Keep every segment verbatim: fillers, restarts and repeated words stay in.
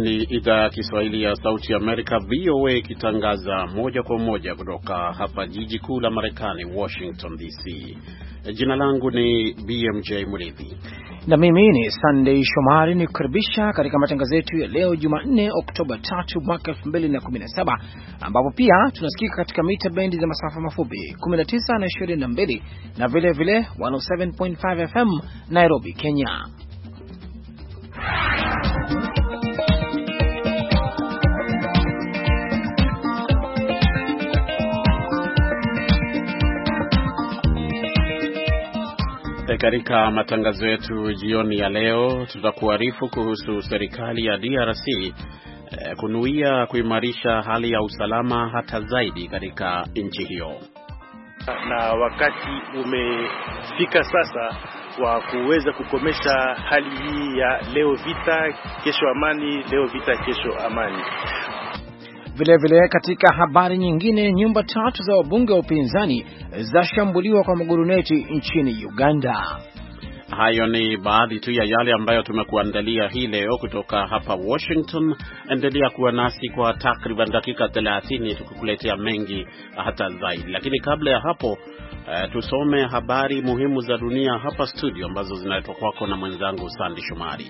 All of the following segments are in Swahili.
ni idhaa ya Kiswahili ya Sauti ya Amerika, V O A, ikitangaza moja kwa moja kutoka hapa jiji kuu la Marekani, Washington D C. Jina langu ni B M J Murithi. Na mimi ni Sunday Shomari, ni kukaribisha katika matangazo yetu ya leo Jumanne Oktoba tatu mwaka elfu mbili na kumi na saba, ambapo pia tunasikika katika mita bendi za masafa mafupi kumi na tisa na ishirini na mbili na vile vile mia saba nukta tano F M Nairobi, Kenya. Katika matangazo yetu jioni ya leo tutakuarifu kuhusu serikali ya D R C eh, kunuia kuimarisha hali ya usalama hata zaidi katika nchi hiyo. Na wakati umefika sasa wa kuweza kukomesha hali hii ya leo vita kesho amani, leo vita kesho amani. Vile vile katika habari nyingine, nyumba tatu za wabunge wa upinzani zashambuliwa kwa maguruneti nchini Uganda. Hayo ni baadhi tu ya yale ambayo tumekuandalia hii leo kutoka hapa Washington. Endelea kuwa nasi kwa takriban dakika thelathini tukukuletea mengi hata zaidi. Lakini kabla ya hapo, uh, tusome habari muhimu za dunia hapa studio ambazo zinaletwa kwako na mwenzangu Sandy Shomari.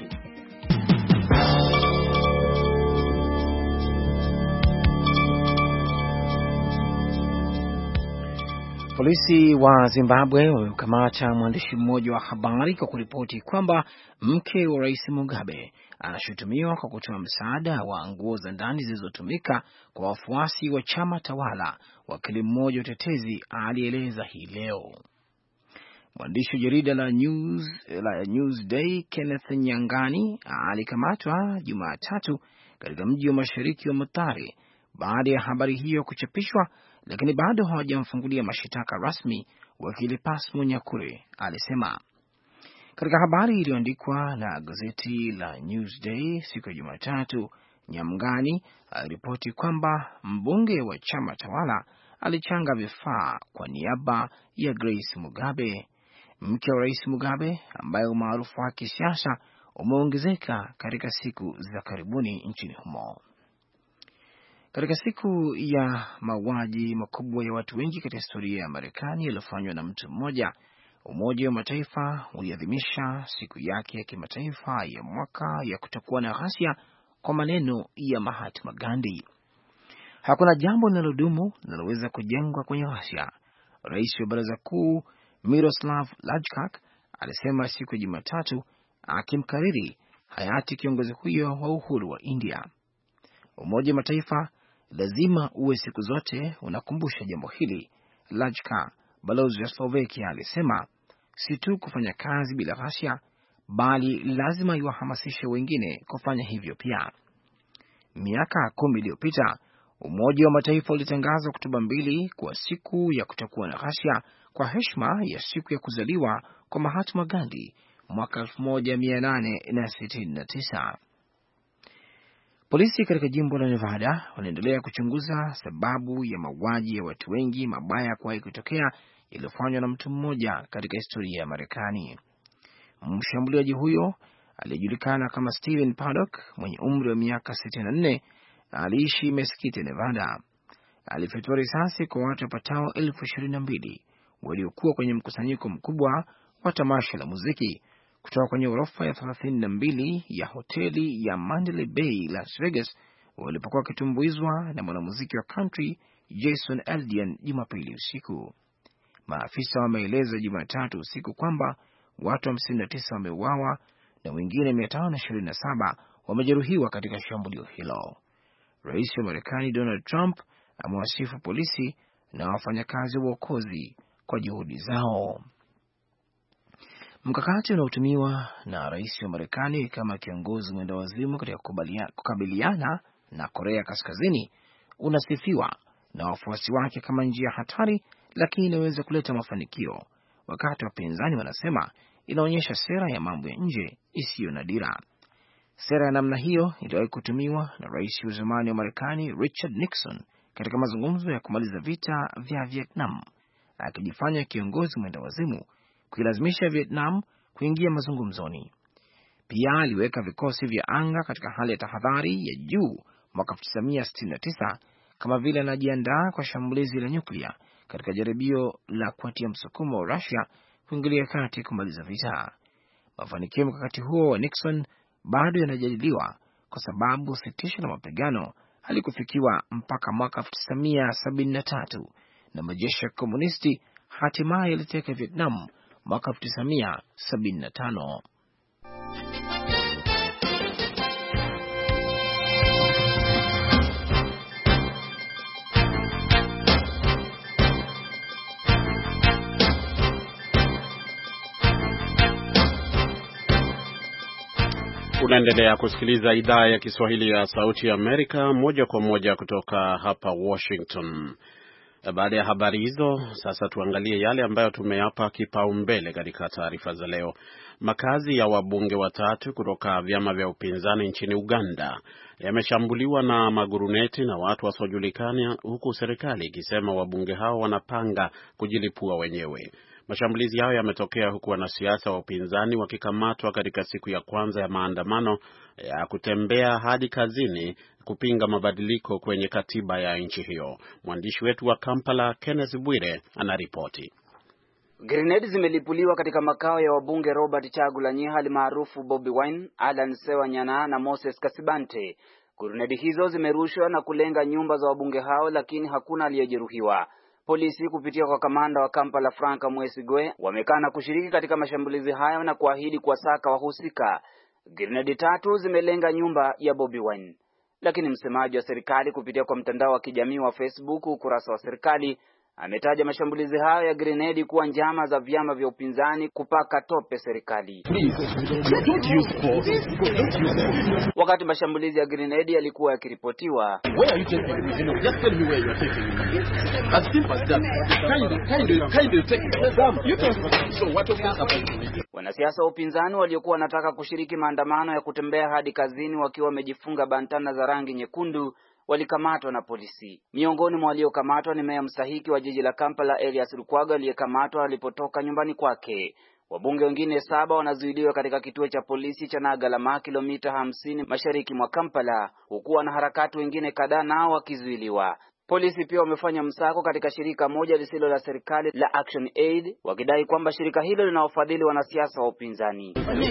Polisi wa Zimbabwe wamemkamata mwandishi mmoja wa habari kwa kuripoti kwamba mke wa Rais Mugabe anashutumiwa kwa kutoa msaada wa nguo za ndani zilizotumika kwa wafuasi wa chama tawala, wakili mmoja utetezi alieleza hii leo. Mwandishi wa jarida la News la Newsday Kenneth Nyangani alikamatwa Jumatatu katika mji wa mashariki wa Mutare baada ya habari hiyo kuchapishwa, lakini bado hawajamfungulia mashitaka rasmi, wakili Pasmo Nyakure alisema. Katika habari iliyoandikwa na gazeti la Newsday siku ya Jumatatu, Nyamgani aliripoti kwamba mbunge wa chama tawala alichanga vifaa kwa niaba ya Grace Mugabe, mke wa Rais Mugabe, ambaye umaarufu wa kisiasa umeongezeka katika siku za karibuni nchini humo. Katika siku ya mauaji makubwa ya watu wengi katika historia ya Marekani yaliyofanywa na mtu mmoja, Umoja wa Mataifa uliadhimisha siku yake ya kimataifa ya mwaka ya kutokuwa na ghasia kwa maneno ya Mahatma Gandhi. Hakuna jambo linalodumu linaloweza kujengwa kwenye ghasia, Rais wa Baraza Kuu Miroslav Lajčák alisema siku ya Jumatatu, akimkariri hayati kiongozi huyo wa uhuru wa India. Umoja wa Mataifa lazima uwe siku zote unakumbusha jambo hili, Lajčák, balozi wa Slovakia, alisema. Si tu kufanya kazi bila ghasia, bali lazima iwahamasishe wengine kufanya hivyo pia. Miaka kumi iliyopita, Umoja wa Mataifa ulitangaza Oktoba mbili kwa siku ya kutokuwa na ghasia kwa heshima ya siku ya kuzaliwa kwa Mahatma Gandhi mwaka elfu moja mia nane sitini na tisa. Polisi katika jimbo la Nevada wanaendelea kuchunguza sababu ya mauaji ya watu wengi mabaya kuwahi kutokea yaliyofanywa na mtu mmoja katika historia ya Marekani. Mshambuliaji huyo aliyejulikana kama Stephen Paddock, mwenye umri wa miaka sitini na nne, aliishi Mesquite, Nevada. Alifyatua risasi kwa watu wapatao elfu ishirini na mbili waliokuwa kwenye mkusanyiko mkubwa wa tamasha la muziki kutoka kwenye ghorofa ya thelathini na mbili ya hoteli ya Mandalay Bay, Las Vegas, walipokuwa wakitumbuizwa na mwanamuziki wa country Jason Aldean Jumapili usiku. Maafisa wameeleza Jumatatu usiku kwamba watu hamsini na tisa wameuawa na wengine mia tano ishirini na saba wamejeruhiwa katika shambulio hilo. Rais wa Marekani Donald Trump amewasifu polisi na wafanyakazi wa uokozi kwa juhudi zao. Mkakati unaotumiwa na rais wa Marekani kama kiongozi mwendawazimu katika kukabiliana na Korea Kaskazini unasifiwa na wafuasi wake kama njia hatari, lakini inaweza kuleta mafanikio, wakati wapinzani wanasema inaonyesha sera ya mambo ya nje isiyo na dira. Sera ya namna hiyo iliwahi kutumiwa na rais wa zamani wa Marekani Richard Nixon katika mazungumzo ya kumaliza vita vya Vietnam, akijifanya kiongozi mwendawazimu kuilazimisha Vietnam kuingia mazungumzoni. Pia aliweka vikosi vya anga katika hali ya tahadhari ya juu mwaka elfu tisa mia sitini na tisa, kama vile anajiandaa kwa shambulizi la nyuklia katika jaribio la kuatia msukumo wa Russia kuingilia kati kumaliza vita. Mafanikio ya mkakati huo wa Nixon bado yanajadiliwa kwa sababu sitisho la mapigano halikufikiwa mpaka mwaka elfu tisa mia sabini na tatu na majeshi ya komunisti hatimaye yaliteka Vietnam mwaka elfu tisa mia sabini na tano. Unaendelea kusikiliza idhaa ya Kiswahili ya Sauti ya Amerika moja kwa moja kutoka hapa Washington. Baada ya habari hizo, sasa tuangalie yale ambayo tumeyapa kipaumbele katika taarifa za leo. Makazi ya wabunge watatu kutoka vyama vya upinzani nchini Uganda yameshambuliwa na maguruneti na watu wasiojulikana, huku serikali ikisema wabunge hao wanapanga kujilipua wenyewe. Mashambulizi yao yametokea huku wanasiasa wa upinzani wakikamatwa katika siku ya kwanza ya maandamano ya kutembea hadi kazini kupinga mabadiliko kwenye katiba ya nchi hiyo. Mwandishi wetu wa Kampala, Kenneth Bwire, anaripoti. Grenade zimelipuliwa katika makao ya wabunge Robert Chagulanyi hali maarufu Bobby Wine, Alan Sewanyana na Moses Kasibante. Grenade hizo zimerushwa na kulenga nyumba za wabunge hao, lakini hakuna aliyejeruhiwa. Polisi kupitia kwa kamanda wa Kampala Franka Mwesigwe wamekana kushiriki katika mashambulizi hayo na kuahidi kuwasaka wahusika. Grenade tatu zimelenga nyumba ya Bobby Wine. Lakini msemaji wa serikali kupitia kwa mtandao wa kijamii wa Facebook, ukurasa wa serikali, ametaja mashambulizi hayo ya grenade kuwa njama za vyama vya upinzani kupaka tope serikali. Wakati mashambulizi ya grenade yalikuwa yakiripotiwa, wanasiasa wa upinzani waliokuwa wanataka kushiriki maandamano ya kutembea hadi kazini wakiwa wamejifunga bantana za rangi nyekundu walikamatwa na polisi. Miongoni mwa waliokamatwa ni meya mstahiki wa jiji la Kampala Elias Lukwago aliyekamatwa alipotoka nyumbani kwake. Wabunge wengine saba wanazuiliwa katika kituo cha polisi cha Nagalama, kilomita hamsini mashariki mwa Kampala, huku wanaharakati wengine kadhaa nao wakizuiliwa. Polisi pia wamefanya msako katika shirika moja lisilo la serikali la Action Aid, wakidai kwamba shirika hilo linawafadhili wanasiasa wa upinzani.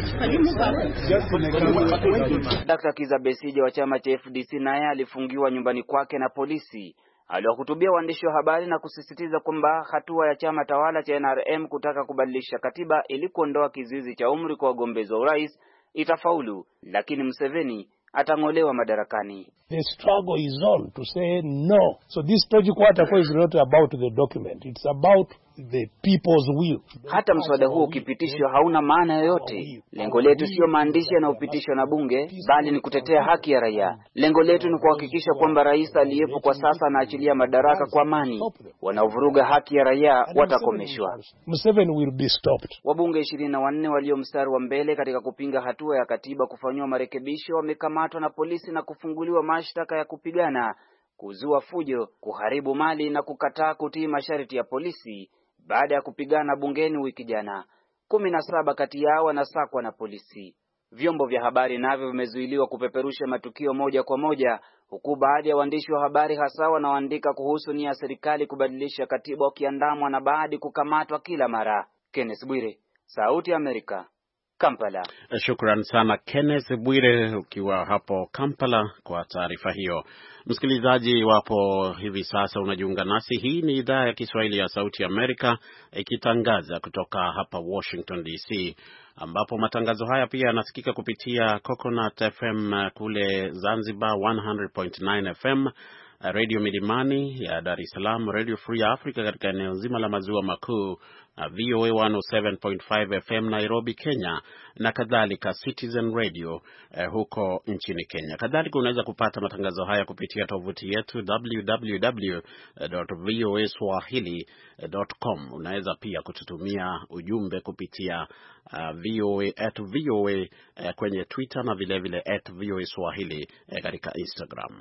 Daktari Kizza Besigye wa chama cha F D C naye alifungiwa nyumbani kwake na polisi. Aliwahutubia waandishi wa habari na kusisitiza kwamba hatua ya chama tawala cha N R M kutaka kubadilisha katiba ili kuondoa kizuizi cha umri kwa wagombezi wa urais itafaulu, lakini Museveni atang'olewa madarakani. The struggle is on to say no. So this project quarter is not about the document. It's about the people's will. Hata mswada huo ukipitishwa hauna maana yoyote. Lengo letu sio maandishi yanayopitishwa na bunge, bali ni kutetea haki ya raia. Lengo letu ni kuhakikisha kwamba rais aliyepo kwa sasa anaachilia madaraka kwa amani. Wanaovuruga haki ya raia watakomeshwa. Museveni will be stopped. Wabunge ishirini na wanne walio mstari wa mbele katika kupinga hatua ya katiba kufanywa marekebisho wamekamatwa na polisi na kufunguliwa mashtaka ya kupigana, kuzua fujo, kuharibu mali na kukataa kutii masharti ya polisi baada ya kupigana bungeni wiki jana. kumi na saba kati yao wanasakwa na polisi. Vyombo vya habari navyo vimezuiliwa kupeperusha matukio moja kwa moja, huku baadhi ya waandishi wa habari hasa wanaoandika kuhusu nia ya serikali kubadilisha katiba wakiandamwa na baadhi kukamatwa kila mara. Kenneth Bwire, Sauti ya Amerika, Kampala. Shukran sana Kenneth Bwire ukiwa hapo Kampala kwa taarifa hiyo. Msikilizaji, wapo hivi sasa unajiunga nasi, hii ni idhaa ya Kiswahili ya Sauti ya Amerika ikitangaza kutoka hapa Washington D C, ambapo matangazo haya pia yanasikika kupitia Coconut F M kule Zanzibar one hundred point nine F M, Radio Milimani ya Dar es Salaam, Radio Free Africa katika eneo nzima la maziwa makuu, na V O A one oh seven point five F M Nairobi, Kenya, na kadhalika Citizen Radio eh, huko nchini Kenya. Kadhalika unaweza kupata matangazo haya kupitia tovuti yetu w w w dot v o a swahili dot com. Unaweza pia kututumia ujumbe kupitia uh, voa at voa eh, kwenye Twitter na vile vile at voa swahili eh, katika Instagram.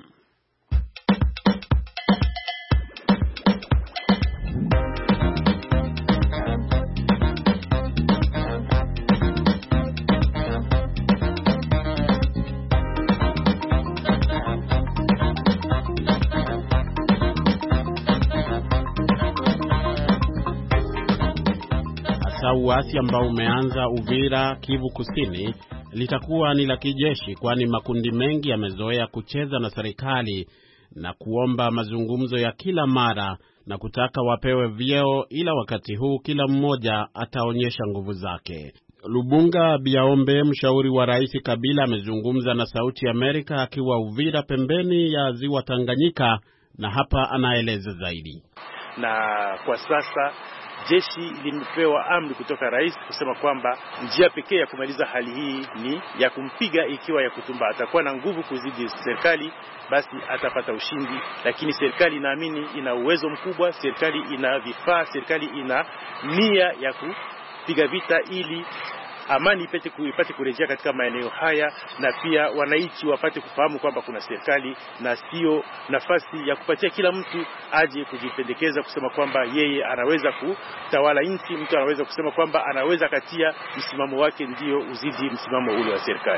hasa uasi ambao umeanza Uvira, Kivu Kusini, litakuwa ni la kijeshi, kwani makundi mengi yamezoea kucheza na serikali na kuomba mazungumzo ya kila mara na kutaka wapewe vyeo, ila wakati huu kila mmoja ataonyesha nguvu zake. Lubunga Biaombe, mshauri wa Rais Kabila, amezungumza na Sauti ya Amerika akiwa Uvira, pembeni ya Ziwa Tanganyika, na hapa anaeleza zaidi. Na kwa sasa jeshi limepewa amri kutoka rais kusema kwamba njia pekee ya kumaliza hali hii ni ya kumpiga. Ikiwa ya kutumba atakuwa na nguvu kuzidi serikali, basi atapata ushindi. Lakini serikali inaamini ina uwezo mkubwa, serikali ina vifaa, serikali ina nia ya kupiga vita ili amani ipate kuipate kurejea katika maeneo haya, na pia wananchi wapate kufahamu kwamba kuna serikali na sio nafasi ya kupatia kila mtu aje kujipendekeza kusema kwamba yeye anaweza kutawala nchi. Mtu anaweza kusema kwamba anaweza katia msimamo wake ndio uzidi msimamo ule wa serikali.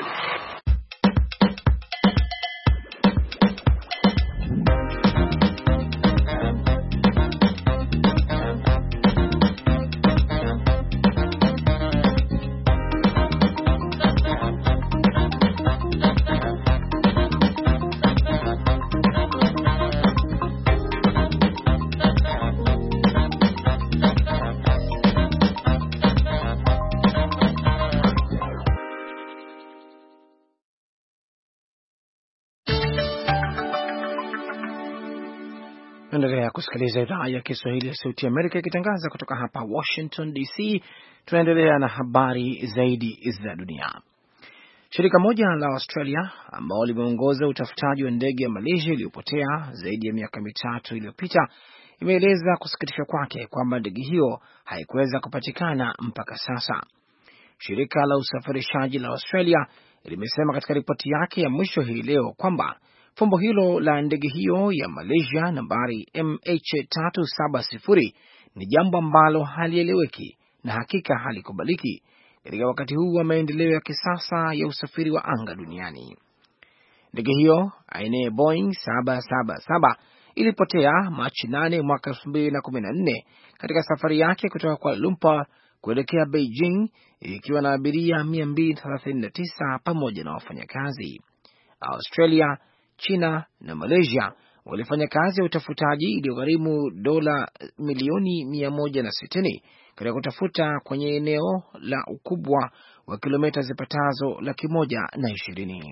Tunaendelea kusikiliza idhaa ya Kiswahili ya Sauti ya Amerika ikitangaza kutoka hapa Washington D C. Tunaendelea na habari zaidi za dunia. Shirika moja la Australia ambao limeongoza utafutaji wa ndege ya Malaysia iliyopotea zaidi ya miaka mitatu iliyopita imeeleza kusikitishwa kwake kwamba ndege hiyo haikuweza kupatikana mpaka sasa. Shirika la usafirishaji la Australia limesema katika ripoti yake ya mwisho hii leo kwamba fumbo hilo la ndege hiyo ya Malaysia nambari M H tatu saba sifuri ni jambo ambalo halieleweki na hakika halikubaliki katika wakati huu wa maendeleo ya kisasa ya usafiri wa anga duniani. Ndege hiyo aina ya Boeing saba saba saba ilipotea Machi nane mwaka elfu mbili na kumi na nne katika safari yake kutoka Kuala Lumpur kuelekea Beijing ikiwa na abiria mia mbili thelathini na tisa pamoja na wafanyakazi. Australia, China na Malaysia walifanya kazi ya utafutaji iliyogharimu dola milioni mia moja na sitini katika kutafuta kwenye eneo la ukubwa wa kilomita zipatazo laki moja na ishirini.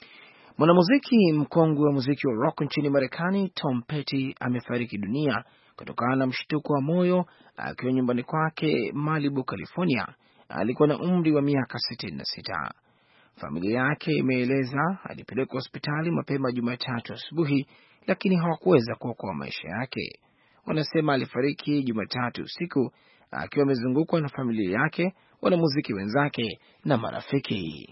Mwanamuziki mkongwe wa muziki wa rock nchini Marekani Tom Petty amefariki dunia kutokana na mshtuko wa moyo akiwa nyumbani kwake Malibu, California. Alikuwa na umri wa miaka sitini na sita. Familia yake imeeleza alipelekwa hospitali mapema Jumatatu asubuhi, lakini hawakuweza kuokoa maisha yake. Wanasema alifariki Jumatatu usiku akiwa amezungukwa na familia yake, wanamuziki wenzake na marafiki.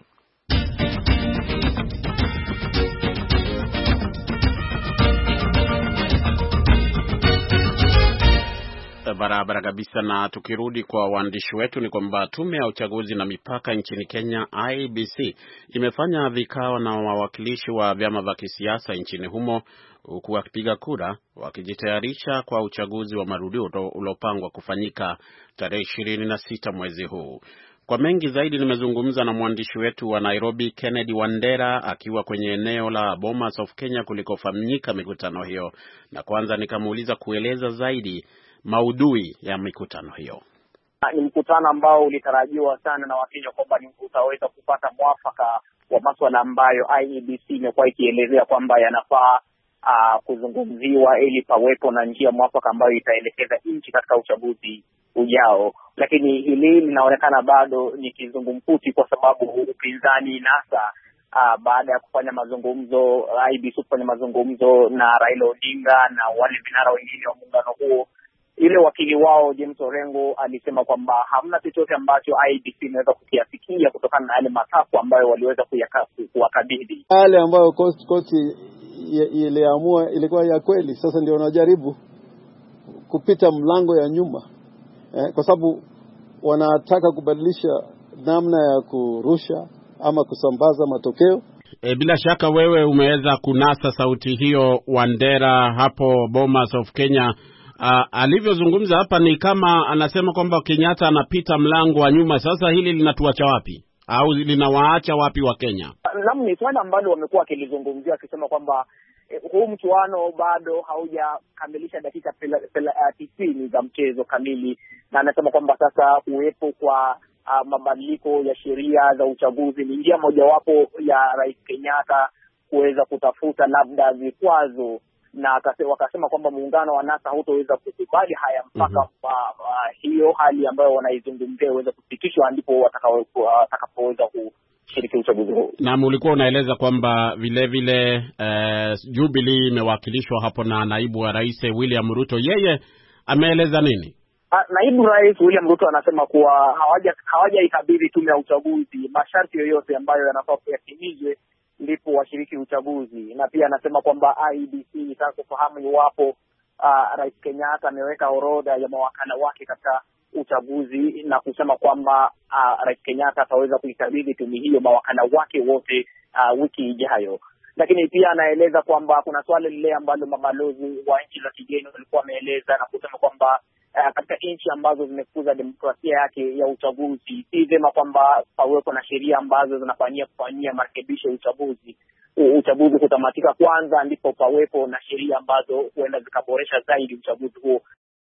Barabara kabisa. Na tukirudi kwa waandishi wetu ni kwamba tume ya uchaguzi na mipaka nchini Kenya I E B C imefanya vikao na wawakilishi wa vyama vya kisiasa nchini humo huku wakipiga kura wakijitayarisha kwa uchaguzi wa marudio uliopangwa kufanyika tarehe ishirini na sita mwezi huu. Kwa mengi zaidi nimezungumza na mwandishi wetu wa Nairobi Kennedy Wandera akiwa kwenye eneo la Bomas of Kenya kulikofanyika mikutano hiyo, na kwanza nikamuuliza kueleza zaidi maudhui ya mikutano hiyo. Ni mkutano ambao ulitarajiwa sana na Wakenya kwamba ni utaweza kupata mwafaka wa masuala ambayo I E B C imekuwa ikielezea kwamba yanafaa uh, kuzungumziwa ili pawepo na njia mwafaka ambayo itaelekeza nchi katika uchaguzi ujao. Lakini hili linaonekana bado ni kizungumkuti kwa sababu upinzani NASA uh, baada ya kufanya mazungumzo, I E B C kufanya mazungumzo na Raila Odinga na wale vinara wengine wa muungano huo, ile wakili wao James Orengo alisema kwamba hamna chochote ambacho I E B C inaweza kukiafikia kutokana na yale matakwa ambayo waliweza kuwakabidhi. Yale ambayo court court iliamua ilikuwa ya kweli. Sasa ndio wanajaribu kupita mlango ya nyuma eh, kwa sababu wanataka kubadilisha namna ya kurusha ama kusambaza matokeo. E, bila shaka wewe umeweza kunasa sauti hiyo Wandera hapo Bomas of Kenya. Uh, alivyozungumza hapa ni kama anasema kwamba Kenyatta anapita mlango wa nyuma. Sasa hili linatuacha wapi au linawaacha wapi wa Kenya? Naam, ni swala ambalo wamekuwa wakilizungumzia akisema kwamba eh, huu mchuano bado haujakamilisha dakika tisini za mchezo kamili, na anasema kwamba sasa uwepo kwa uh, mabadiliko ya sheria za uchaguzi ni njia mojawapo ya Rais Kenyatta kuweza kutafuta labda vikwazo, na wakasema kwamba muungano wa NASA hautoweza kukubali haya mpaka mm-hmm. uh, uh, hiyo hali ambayo wanaizungumzia iweze kufikishwa, ndipo watakapoweza uh, kushiriki uchaguzi huu. Na ulikuwa unaeleza kwamba vile vile uh, Jubilee imewakilishwa hapo na naibu wa rais William Ruto. Yeye ameeleza nini? Uh, naibu rais William Ruto anasema kuwa hawaja hawajaikabidhi tume ya uchaguzi masharti yoyote ambayo yanafaa yatimizwe ndipo washiriki uchaguzi, na pia anasema kwamba I E B C itaka kufahamu iwapo uh, Rais Kenyatta ameweka orodha ya mawakala wake katika uchaguzi, na kusema kwamba uh, Rais Kenyatta ataweza kuikabidhi tume hiyo mawakala wake wote uh, wiki ijayo. Lakini pia anaeleza kwamba kuna swali lile ambalo mabalozi wa nchi za kigeni walikuwa wameeleza, na kusema kwamba Uh, katika nchi ambazo zimekuza demokrasia yake ya uchaguzi, si vyema kwamba pawepo na sheria ambazo zinafanyia kufanyia marekebisho ya uchaguzi. U, uchaguzi kutamatika kwanza ndipo pawepo na sheria ambazo huenda zikaboresha zaidi uchaguzi huo.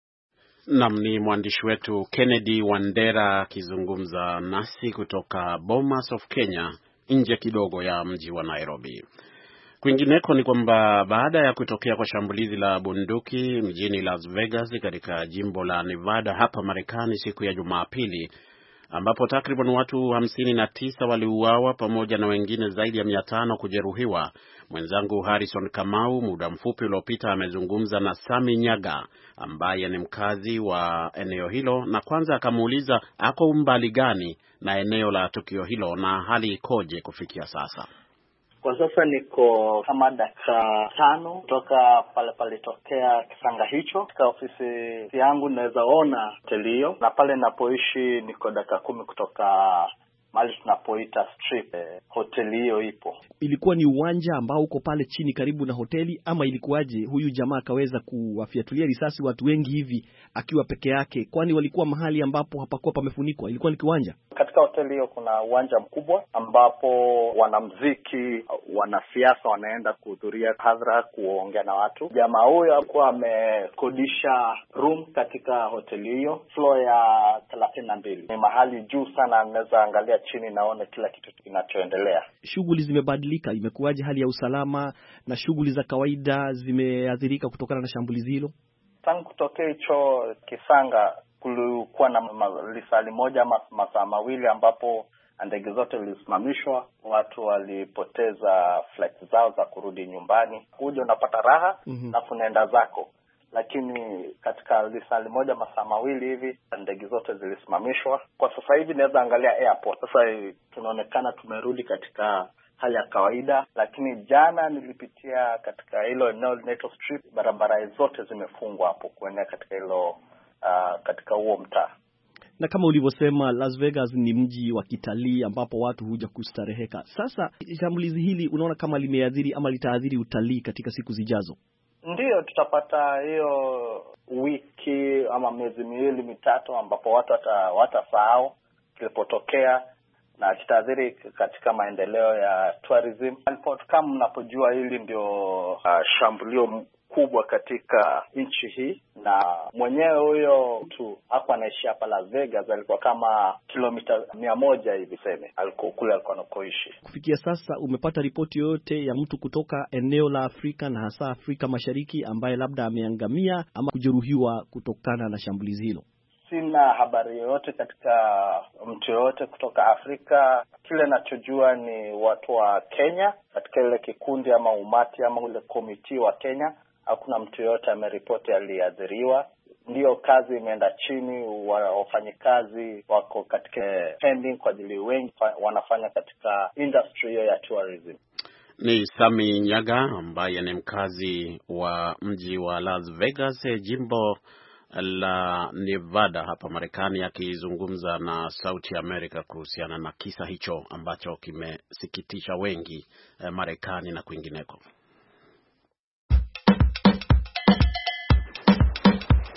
Naam, ni mwandishi wetu Kennedy Wandera akizungumza nasi kutoka Bomas of Kenya, nje kidogo ya mji wa Nairobi. Kwingineko ni kwamba baada ya kutokea kwa shambulizi la bunduki mjini Las Vegas katika jimbo la Nevada hapa Marekani siku ya Jumapili, ambapo takriban watu hamsini na tisa waliuawa pamoja na wengine zaidi ya mia tano kujeruhiwa, mwenzangu Harrison Kamau muda mfupi uliopita amezungumza na Sami Nyaga ambaye ni mkazi wa eneo hilo, na kwanza akamuuliza ako umbali gani na eneo la tukio hilo na hali ikoje kufikia sasa. Kwa sasa niko kama dakika tano kutoka pale pale tokea kisanga hicho. Katika ofisi yangu naweza ona hotelio, na pale napoishi niko dakika kumi kutoka mahali tunapoita strip. Eh, hoteli hiyo ipo. Ilikuwa ni uwanja ambao uko pale chini karibu na hoteli, ama ilikuwaje huyu jamaa akaweza kuwafiatulia risasi watu wengi hivi akiwa peke yake? Kwani walikuwa mahali ambapo hapakuwa pamefunikwa, ilikuwa ni kiwanja. Katika hoteli hiyo kuna uwanja mkubwa ambapo wanamuziki, wanasiasa wanaenda kuhudhuria hadhara, kuongea na watu. Jamaa huyo alikuwa amekodisha room katika hoteli hiyo, floor ya thelathini na mbili. Ni mahali juu sana, naweza angalia chini naone kila kitu kinachoendelea. Shughuli zimebadilika, imekuwaje hali ya usalama na shughuli za kawaida zimeathirika kutokana na shambulizi hilo? Tangu kutokea hicho kisanga kulikuwa na lisali moja masaa mawili ambapo ndege zote zilisimamishwa, watu walipoteza flights zao za kurudi nyumbani. Kuja unapata raha mm-hmm. na kunaenda zako. Lakini katika lisali moja masaa mawili hivi ndege zote zilisimamishwa. Kwa sasa hivi naweza angalia airport. Sasa tunaonekana tumerudi katika hali ya kawaida, lakini jana nilipitia katika hilo eneo linaloitwa strip, barabara zote zimefungwa hapo kuenda katika hilo uh, katika huo mtaa. Na kama ulivyosema, Las Vegas ni mji wa kitalii ambapo watu huja kustareheka. Sasa shambulizi hili unaona kama limeathiri ama litaathiri utalii katika siku zijazo? Ndiyo, tutapata hiyo wiki ama miezi miwili mitatu ambapo watu watasahau kilipotokea, na kitaathiri katika maendeleo ya tourism. Kama mnapojua hili ndio uh, shambulio kubwa katika nchi hii, na mwenyewe huyo mtu hapo anaishi hapa Las Vegas, alikuwa kama kilomita mia moja hivi seme alikuwa kule alikuwa anakoishi. Kufikia sasa umepata ripoti yoyote ya mtu kutoka eneo la Afrika na hasa Afrika Mashariki ambaye labda ameangamia ama kujeruhiwa kutokana na shambulizi hilo? Sina habari yoyote katika mtu yoyote kutoka Afrika. Kile nachojua ni watu wa Kenya katika ile kikundi ama umati ama ule komiti wa Kenya. Hakuna mtu yoyote ameripoti aliadhiriwa. Ndio kazi imeenda chini, wafanyikazi wako katika pending kwa ajili wengi wanafanya katika industry hiyo ya tourism. Ni Sami Nyaga ambaye ni mkazi wa mji wa Las Vegas, jimbo la Nevada hapa Marekani, akizungumza na Sauti America kuhusiana na kisa hicho ambacho kimesikitisha wengi eh, Marekani na kwingineko.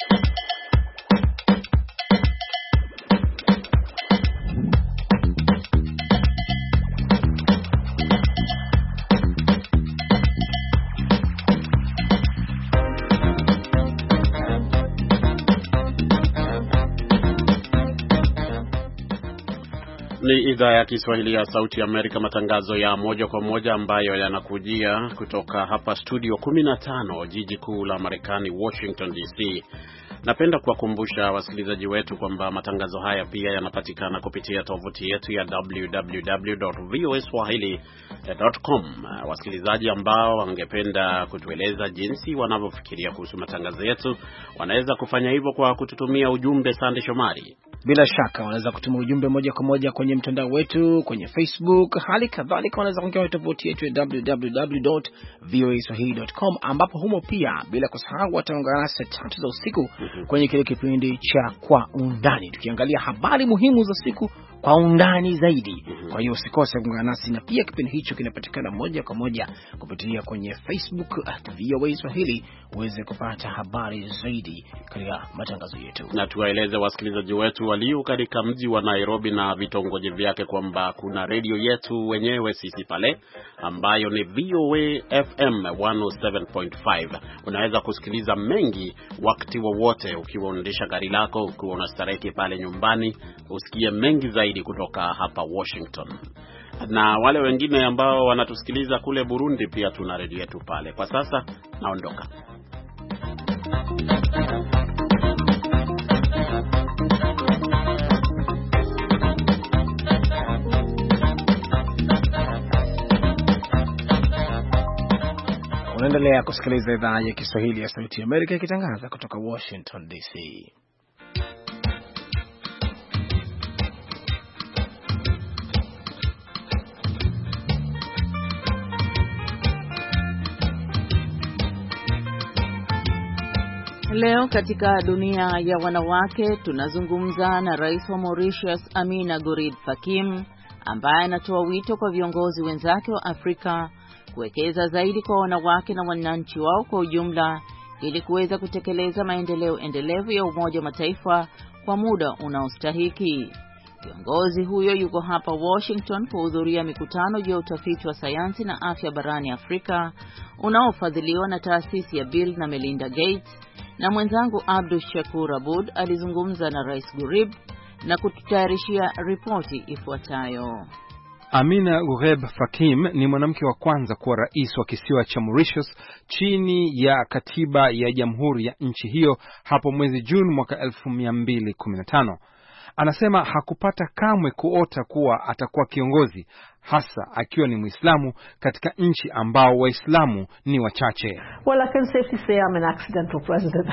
Ni idhaa ya Kiswahili ya Sauti ya Amerika, matangazo ya moja kwa moja ambayo yanakujia kutoka hapa studio kumi na tano, jiji kuu la Marekani, Washington D C. Napenda kuwakumbusha wasikilizaji wetu kwamba matangazo haya pia yanapatikana kupitia tovuti yetu ya w w w dot v o a swahili dot com. Wasikilizaji ambao wangependa kutueleza jinsi wanavyofikiria kuhusu matangazo yetu, wanaweza kufanya hivyo kwa kututumia ujumbe. Sande Shomari. Bila shaka wanaweza kutuma ujumbe moja kwa moja kwenye mtandao wetu, kwenye Facebook, hali kadhalika wanaweza kuingia kwenye tovuti yetu ya w w w dot v o a swahili dot com, ambapo humo pia bila kusahau wataungana saa tatu za usiku kwenye kile kipindi cha Kwa Undani, tukiangalia habari muhimu za siku kwa undani zaidi. Kwa hiyo usikose kuungana nasi, na pia kipindi hicho kinapatikana moja kwa moja kupitia kwenye Facebook at V O A Swahili uweze kupata habari zaidi katika matangazo yetu. Na tuwaeleze wasikilizaji wetu walio katika mji wa Nairobi na vitongoji vyake kwamba kuna radio yetu wenyewe sisi pale ambayo ni V O A F M one oh seven point five. Unaweza kusikiliza mengi wakati wowote ukiwa unaendesha gari lako, ukiwa unastarehe pale nyumbani, usikie mengi zaidi kutoka hapa Washington. Na wale wengine ambao wanatusikiliza kule Burundi pia tuna radio yetu pale. Kwa sasa naondoka. Unaendelea kusikiliza idhaa ya Kiswahili ya Sauti ya Amerika ikitangaza kutoka Washington D C. Leo katika dunia ya wanawake tunazungumza na Rais wa Mauritius Amina Gurib Fakim, ambaye anatoa wito kwa viongozi wenzake wa Afrika kuwekeza zaidi kwa wanawake na wananchi wao kwa ujumla ili kuweza kutekeleza maendeleo endelevu ya Umoja wa Mataifa kwa muda unaostahiki. Kiongozi huyo yuko hapa Washington kuhudhuria mikutano ya utafiti wa sayansi na afya barani Afrika unaofadhiliwa na taasisi ya Bill na Melinda Gates, na mwenzangu Abdul Shakur Abud alizungumza na Rais Gurib na kututayarishia ripoti ifuatayo. Amina Gurib Fakim ni mwanamke wa kwanza kuwa rais wa kisiwa cha Mauritius chini ya katiba ya jamhuri ya nchi hiyo hapo mwezi Juni mwaka elfu mbili kumi na tano. Anasema hakupata kamwe kuota kuwa atakuwa kiongozi, hasa akiwa ni Muislamu katika nchi ambao Waislamu ni wachache. Well, I can safely say I'm an accidental president.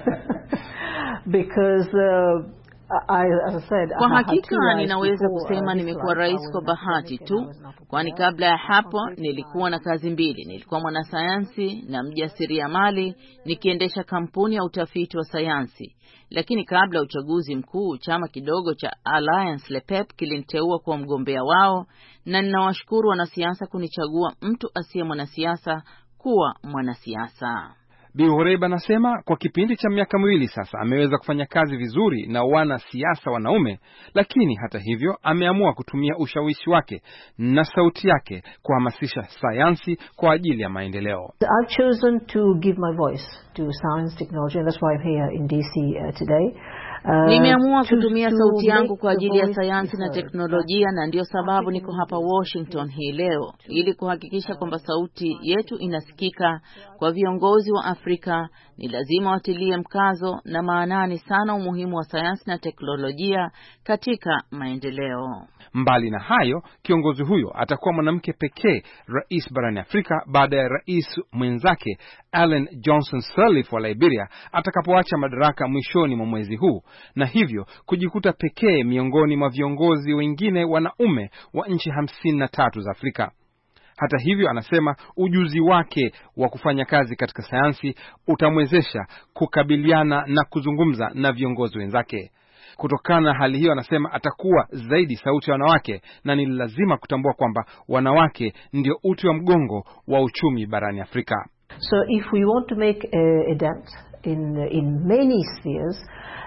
Because uh, I, as I said, kwa hakika ninaweza kusema nimekuwa rais kwa bahati tu, kwani kabla ya hapo nilikuwa na kazi mbili. Nilikuwa mwanasayansi na mjasiriamali nikiendesha kampuni ya utafiti wa sayansi. Lakini kabla ya uchaguzi mkuu, chama kidogo cha Alliance Le Peuple kiliniteua kuwa mgombea wao, na ninawashukuru wanasiasa kunichagua mtu asiye mwanasiasa kuwa mwanasiasa. Bi Gurib anasema kwa kipindi cha miaka miwili sasa ameweza kufanya kazi vizuri na wanasiasa wanaume, lakini hata hivyo ameamua kutumia ushawishi wake na sauti yake kuhamasisha sayansi kwa ajili ya maendeleo. I've chosen to give my voice to science technology, and that's why I'm here in D C uh, today. Uh, Nimeamua kutumia sauti yangu kwa ajili ya sayansi na teknolojia, na ndio sababu niko hapa Washington hii leo ili kuhakikisha kwamba sauti yetu inasikika. Kwa viongozi wa Afrika ni lazima watilie mkazo na maanani sana umuhimu wa sayansi na teknolojia katika maendeleo. Mbali na hayo, kiongozi huyo atakuwa mwanamke pekee rais barani Afrika baada ya rais mwenzake Ellen Johnson Sirleaf wa Liberia atakapoacha madaraka mwishoni mwa mwezi huu, na hivyo kujikuta pekee miongoni mwa viongozi wengine wanaume wa nchi hamsini na tatu za Afrika. Hata hivyo, anasema ujuzi wake wa kufanya kazi katika sayansi utamwezesha kukabiliana na kuzungumza na viongozi wenzake. Kutokana na hali hiyo, anasema atakuwa zaidi sauti ya wanawake, na ni lazima kutambua kwamba wanawake ndio uti wa mgongo wa uchumi barani Afrika. So if we want to make a, a dent in in many spheres,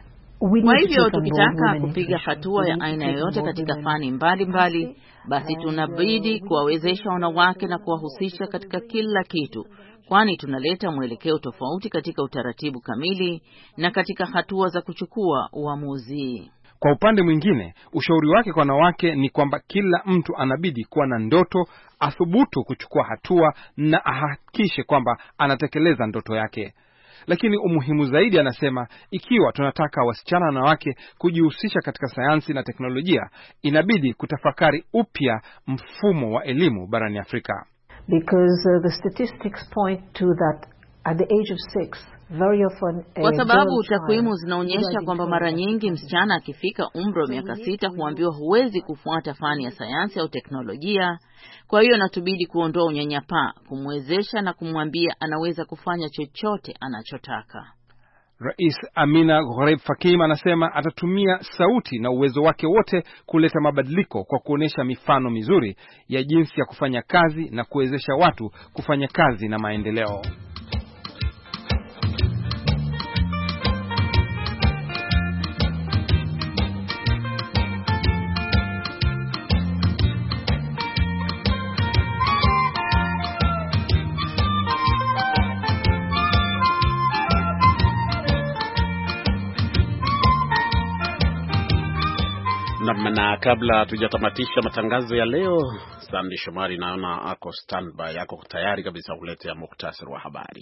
kwa hivyo tukitaka kupiga hatua ya aina yoyote katika fani mbalimbali mbali, basi tunabidi kuwawezesha wanawake na kuwahusisha katika kila kitu, kwani tunaleta mwelekeo tofauti katika utaratibu kamili na katika hatua za kuchukua uamuzi. Kwa upande mwingine, ushauri wake kwa wanawake ni kwamba kila mtu anabidi kuwa na ndoto, athubutu kuchukua hatua na ahakikishe kwamba anatekeleza ndoto yake. Lakini umuhimu zaidi, anasema, ikiwa tunataka wasichana na wanawake kujihusisha katika sayansi na teknolojia, inabidi kutafakari upya mfumo wa elimu barani Afrika. Because uh, the statistics point to that at the age of six, very often, kwa sababu takwimu zinaonyesha kwamba mara nyingi msichana akifika umri wa miaka sita huambiwa huwezi kufuata fani ya sayansi au teknolojia. Kwa hiyo natubidi kuondoa unyanyapaa, kumwezesha na kumwambia anaweza kufanya chochote anachotaka. Rais Amina Ghoreib Fakim anasema atatumia sauti na uwezo wake wote kuleta mabadiliko kwa kuonesha mifano mizuri ya jinsi ya kufanya kazi na kuwezesha watu kufanya kazi na maendeleo. Na kabla tujatamatisha matangazo ya leo, Sandy Shomari naona ako standby, yako tayari kabisa kuletea muktasari wa habari.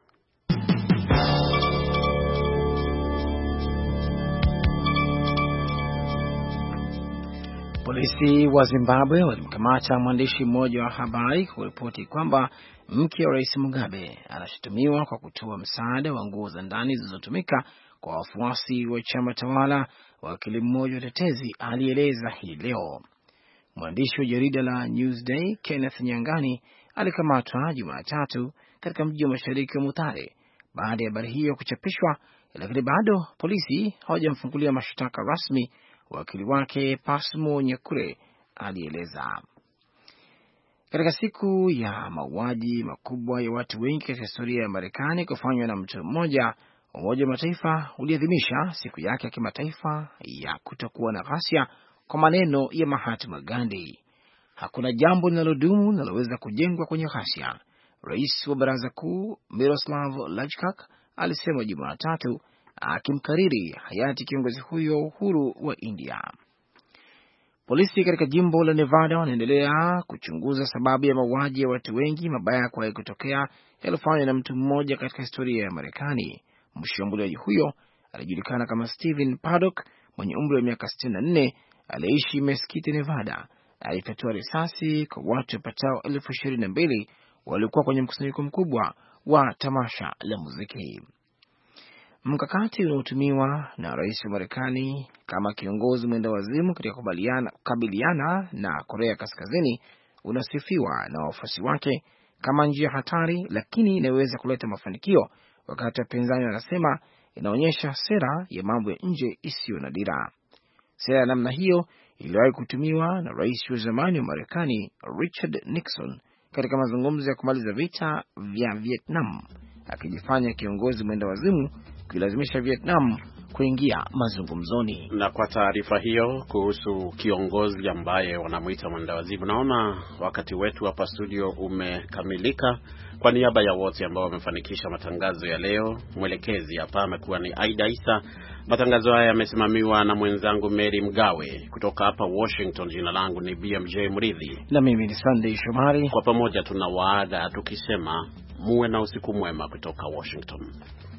Polisi wa Zimbabwe walimkamata mwandishi mmoja wa habari kwa ripoti kwamba mke wa Rais Mugabe anashutumiwa kwa kutoa msaada wa nguo za ndani zilizotumika kwa wafuasi wa chama tawala. Wakili mmoja wa tetezi alieleza hii leo. Mwandishi wa jarida la Newsday Kenneth Nyangani alikamatwa Jumatatu katika mji wa mashariki wa Mutare baada ya habari hiyo kuchapishwa, lakini bado polisi hawajamfungulia mashtaka rasmi. Wakili wake Pasmo Nyakure alieleza. Katika siku ya mauaji makubwa ya watu wengi katika historia ya Marekani kufanywa na mtu mmoja, Umoja wa Mataifa uliadhimisha siku yake ya kimataifa ya kutokuwa na ghasia kwa maneno ya Mahatma Gandhi. Hakuna jambo linalodumu linaloweza kujengwa kwenye ghasia, Rais wa Baraza Kuu Miroslav Lajčák alisema Jumatatu, akimkariri hayati kiongozi huyo uhuru wa India. Polisi katika jimbo la Nevada wanaendelea kuchunguza sababu ya mauaji ya watu wengi mabaya kwa kutokea yaliyofanywa na mtu mmoja katika historia ya Marekani. Mshambuliaji huyo alijulikana kama Stephen Paddock mwenye umri wa miaka sitini na nne, aliishi Mesquite, Nevada. Alifyatua risasi kwa watu wapatao elfu ishirini na mbili waliokuwa kwenye mkusanyiko mkubwa wa tamasha la muziki. Mkakati unaotumiwa na rais wa Marekani kama kiongozi mwendawazimu katika kukabiliana na Korea Kaskazini unasifiwa na wafuasi wake kama njia hatari, lakini inaweza kuleta mafanikio, wakati wapinzani wanasema inaonyesha sera ya mambo ya nje isiyo na dira. Sera ya namna hiyo iliwahi kutumiwa na rais wa zamani wa Marekani Richard Nixon katika mazungumzo ya kumaliza vita vya Vietnam, akijifanya kiongozi mwendawazimu kuilazimisha Vietnam kuingia mazungumzoni. Na kwa taarifa hiyo kuhusu kiongozi ambaye wanamuita mwendawazimu, naona wakati wetu hapa studio umekamilika. Kwa niaba ya wote ambao wamefanikisha matangazo ya leo, mwelekezi hapa amekuwa ni Aida Isa. Matangazo haya yamesimamiwa na mwenzangu Mary Mgawe kutoka hapa Washington. Jina langu ni B M J Mridhi na mimi ni Sunday Shomari. Kwa pamoja tunawaaga tukisema muwe na usiku mwema kutoka Washington.